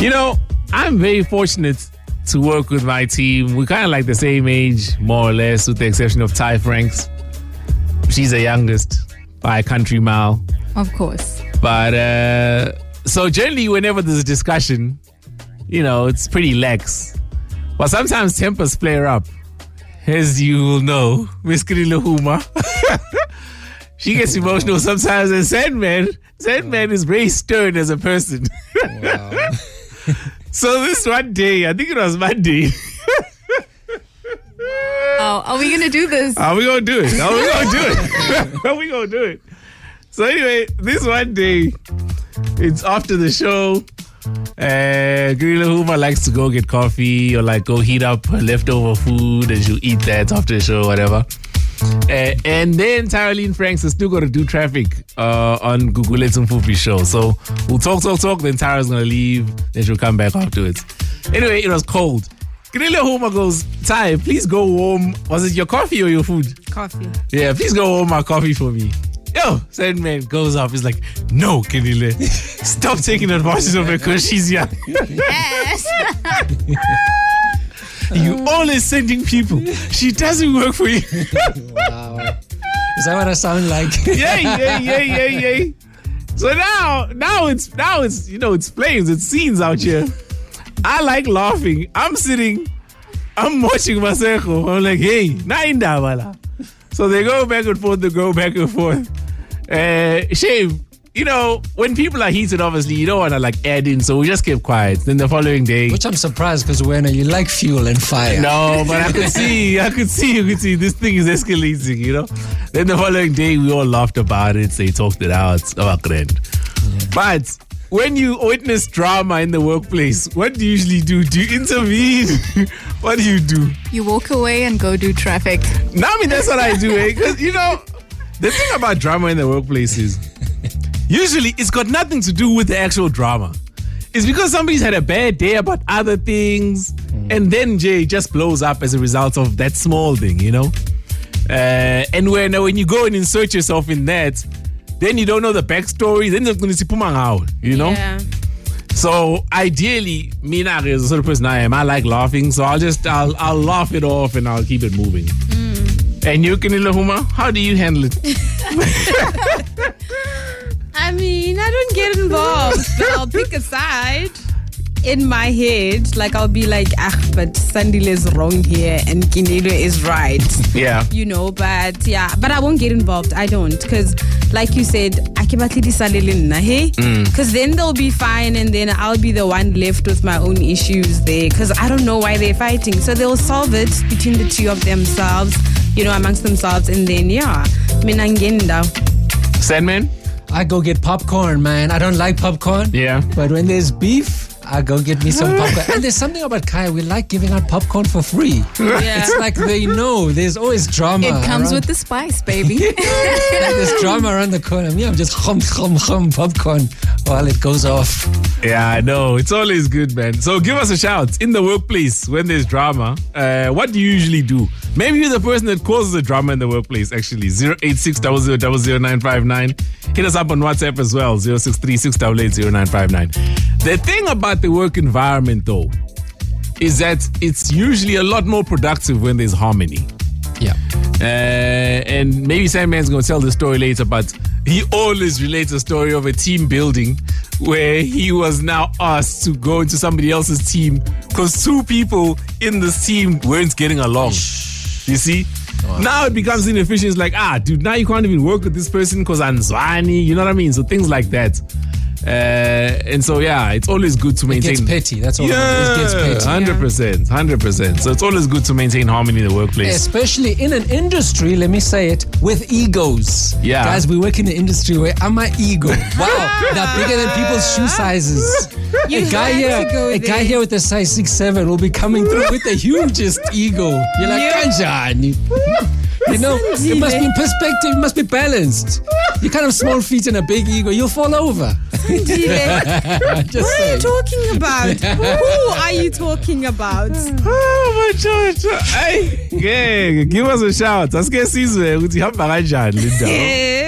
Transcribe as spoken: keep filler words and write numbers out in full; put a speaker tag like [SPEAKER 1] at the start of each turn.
[SPEAKER 1] You know, I'm very fortunate to work with my team. We're kind of like the same age, more or less, with the exception of Ty Franks. She's the youngest by a country mile.
[SPEAKER 2] Of course.
[SPEAKER 1] But, uh, so generally, whenever there's a discussion, you know, it's pretty lax. But sometimes tempers flare up. As you will know, Miss Kirilo Huma. She gets emotional sometimes, and Sandman, Sandman is very stern as a person.
[SPEAKER 3] Wow.
[SPEAKER 1] So this one day, I think it was Monday.
[SPEAKER 2] Oh, are we going to do this?
[SPEAKER 1] Are we going to do it? Are we going to do it? Are we going to do it? So anyway, this one day, it's after the show. Uh, Grilla Huma likes to go get coffee or like go heat up her leftover food and she'll eat that after the show or whatever. Uh, and then Tyroline Franks is still going to do traffic uh, on Google Let's Mfupi show. So we'll talk, talk, talk. Then Tyra's going to leave. Then she'll come back afterwards. Anyway, it was cold. Grilla Huma goes, Ty, please go warm. Was it your coffee or your food?
[SPEAKER 2] Coffee.
[SPEAKER 1] Yeah, please go warm my coffee for me. Yo, Sandman goes off. He's like, no, Kenile, stop taking advantage of her because she's young.
[SPEAKER 2] Yes.
[SPEAKER 1] You always sending people. She doesn't work for you.
[SPEAKER 3] Wow. Is that what I sound like?
[SPEAKER 1] Yeah, yeah, yeah, yeah, yeah. So now, now it's, now it's, you know, it's flames, it's scenes out here. I like laughing. I'm sitting, I'm watching Maseko. I'm like, hey, nainda wala. So they go back and forth, they go back and forth. Uh, shame. You know, when people are heated, obviously, you don't want to like add in, so we just kept quiet. Then the following day...
[SPEAKER 3] Which I'm surprised, because when you like fuel and fire.
[SPEAKER 1] No, but I could see, I could see, you could see this thing is escalating, you know. Then the following day, we all laughed about it, so they talked it out. Oh, grand. Yeah. But when you witness drama in the workplace, what do you usually do? Do you intervene? What do you do?
[SPEAKER 2] You walk away and go do traffic.
[SPEAKER 1] No, I mean, that's what I do, eh? Because, you know, the thing about drama in the workplace is usually it's got nothing to do with the actual drama. It's because somebody's had a bad day about other things, mm. and then Jay just blows up as a result of that small thing, you know? Uh, and when, when you go and insert yourself in that, then you don't know the backstory, then there's going to see Pumangao, you know?
[SPEAKER 2] Yeah.
[SPEAKER 1] So ideally, me now is the sort of person I am. I like laughing, so I'll just I'll I'll laugh it off and I'll keep it moving. Mm. And you, Kenile Huma, how do you handle it?
[SPEAKER 4] I mean, I don't get involved, but I'll pick a side in my head. Like, I'll be like, ah, but Sandile is wrong here and Kenile is right.
[SPEAKER 1] Yeah.
[SPEAKER 4] You know, but yeah, but I won't get involved. I don't. Because, like you said, because mm. then they'll be fine and then I'll be the one left with my own issues there. Because I don't know why they're fighting. So they'll solve it between the two of themselves, you know, amongst themselves. And then, yeah, Minangenda.
[SPEAKER 1] Sandman?
[SPEAKER 3] I go get popcorn, man. I don't like popcorn.
[SPEAKER 1] Yeah.
[SPEAKER 3] But when there's beef, I go get me some popcorn. And there's something about Kaya, we like giving out popcorn for free.
[SPEAKER 4] Yeah.
[SPEAKER 3] It's like they know there's always drama.
[SPEAKER 2] It comes
[SPEAKER 3] around.
[SPEAKER 2] with the spice, baby.
[SPEAKER 3] Like there's drama around the corner. Me, I'm just hum, hum, hum popcorn while it goes off.
[SPEAKER 1] Yeah, I know. It's always good, man. So give us a shout. In the workplace, when there's drama, uh, what do you usually do? Maybe you're the person that causes the drama in the workplace, actually. zero eight six zero zero zero zero nine five nine. Hit us up on WhatsApp as well, zero six three six eight eight zero nine five nine. The thing about the work environment, though, is that it's usually a lot more productive when there's harmony.
[SPEAKER 3] Yeah.
[SPEAKER 1] Uh, and maybe Sandman's going to tell the story later, but he always relates a story of a team building where he was now asked to go into somebody else's team because two people in this team weren't getting along. You see? Oh, now it becomes inefficient. It's like, ah, dude, now you can't even work with this person because I'm Zwani. You know what I mean? So things like that. Uh, and so, yeah, it's always good to maintain.
[SPEAKER 3] It gets petty. That's all.
[SPEAKER 1] Yeah,
[SPEAKER 3] it gets petty.
[SPEAKER 1] one hundred percent. one hundred percent. So it's always good to maintain harmony in the workplace.
[SPEAKER 3] Especially in an industry, let me say it, with egos.
[SPEAKER 1] Yeah.
[SPEAKER 3] Guys, we work in an industry where I'm my ego. Wow. They're bigger than people's shoe sizes.
[SPEAKER 4] You
[SPEAKER 3] a guy here, a guy
[SPEAKER 4] there.
[SPEAKER 3] here with a size six seven will be coming through with the hugest ego. You're like,
[SPEAKER 4] Yeah.
[SPEAKER 3] Kanjani. You know, it must be in perspective, it must be balanced. You kind of small feet and a big ego, you'll fall over.
[SPEAKER 4] What
[SPEAKER 3] Just
[SPEAKER 4] are
[SPEAKER 3] saying.
[SPEAKER 4] you talking about? Who are you talking about?
[SPEAKER 1] Oh my God. Hey, yeah, give us a shout. Asike sizwe ukuthi hamba kanjani le ndawo.
[SPEAKER 4] Eh.